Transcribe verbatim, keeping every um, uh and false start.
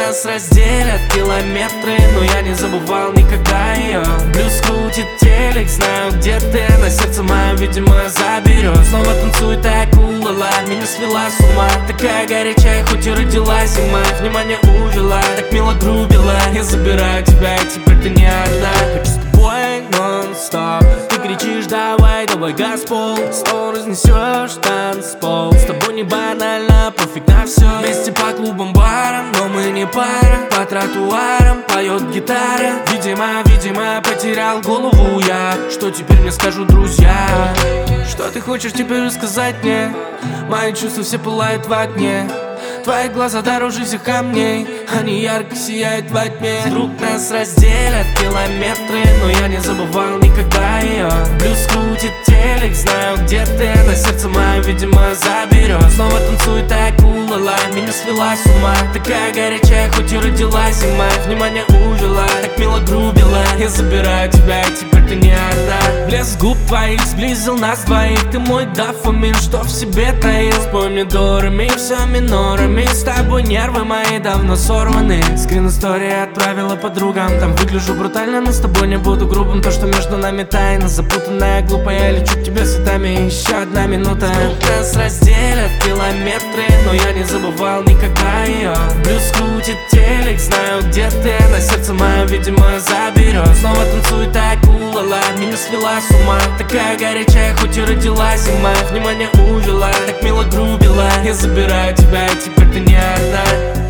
Нас разделят километры, но я не забывал никогда ее. Блюз крутит телек, знаю, где ты. На сердце моем, видимо, заберет. Снова танцует акула, меня свела с ума. Такая горячая, хоть и родилась зима. Внимание увела, так мило грубила. Я забираю тебя, и теперь ты не одна. Хочу с тобой нон-стоп. Ты кричишь, давай, давай газ пол. Снова разнесешь танцпол. С тобой не банально, пофиг на все. Вместе по клубам, барам, но мы не пара. По тротуарам поет гитара. Видимо, видимо, потерял голову я. Что теперь мне скажут друзья? Что ты хочешь теперь рассказать мне? Мои чувства все пылают в огне. Твои глаза дороже всех камней. Они ярко сияют во тьме. Вдруг нас разделят километры, но я не забывал никогда ее. Блюз крутит телек, знаю, где ты. На сердце моем, видимо, заберет. Снова танцует акула, меня свела с ума. Такая горячая, хоть и родилась зима. Внимание увела, так мило грубила. Я забираю тебя, и теперь ты не одна. Блеск губ твоих сблизил нас двоих. Ты мой дофамин, что в себе таил. Спой мне дорами, все минорами. С тобой нервы мои давно сорваны. Скрин истории отправила подругам. Там выгляжу брутально, но с тобой не буду грубым. То, что между нами тайна запутанная, глупая. Я лечу к тебе цветами, еще одна минута. Нас разделят километры, но я не забывал никогда ее. Блюз крутит телек, знаю, где ты. На сердце моем, видимо, заберет. Снова танцует акула, меня свела с ума. Такая горячая, хоть и родилась зима. Внимание увела, так мило грубила. Я забираю тебя, и теперь ты не одна.